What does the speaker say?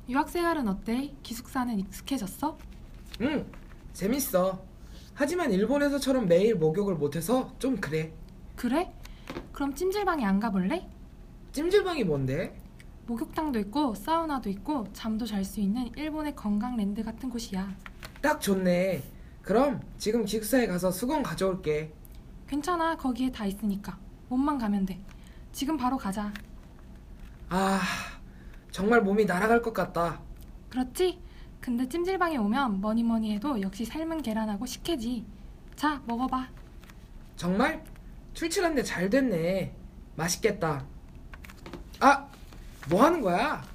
유학생활은 어때? 기숙사는 익숙해졌어? 응, 재밌어. 하지만 일본에서처럼 매일 목욕을 못해서 좀 그래. 그래? 그럼 찜질방에 안 가볼래? 찜질방이 뭔데? 목욕탕도 있고 사우나도 있고 잠도 잘 수 있는 일본의 건강랜드 같은 곳이야. 딱 좋네. 그럼 지금 기숙사에 가서 수건 가져올게. 괜찮아, 거기에 다 있으니까. 몸만 가면 돼. 지금 바로 가자. 아, 정말 몸이 날아갈 것 같다. 그렇지? 근데 찜질방에 오면 뭐니 뭐니 해도 역시 삶은 계란하고 식혜지. 자, 먹어봐. 정말? 출출한데 잘 됐네. 맛있겠다. 아, 뭐 하는 거야?